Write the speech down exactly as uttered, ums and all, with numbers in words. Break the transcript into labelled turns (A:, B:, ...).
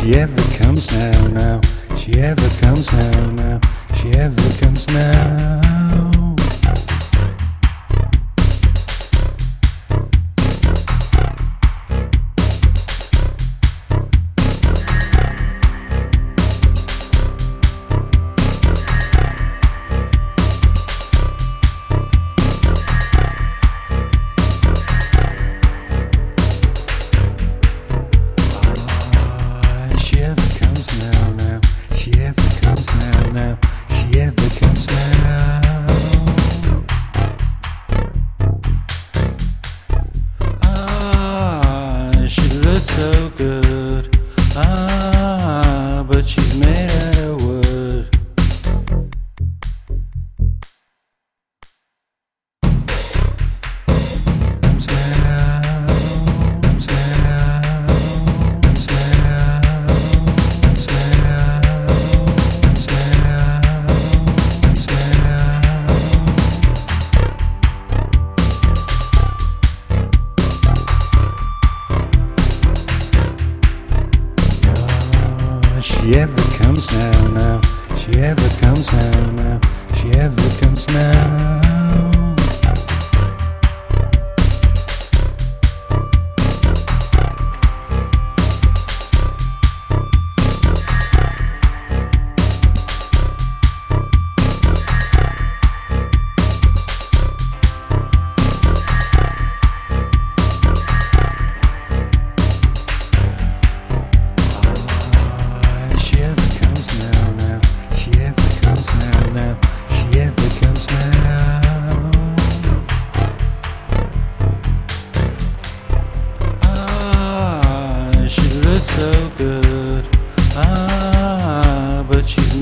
A: she ever comes now, now. She ever comes now, now. She ever comes now. She ever comes now, now. She ever comes now, now. She ever comes now. Ah, she looks so good. Ah, but she's made out of wood. Comes now, comes now, comes now. She ever comes now, now. She ever comes now, now. She ever comes now. Now, she ever comes now. Ah, she looks so good.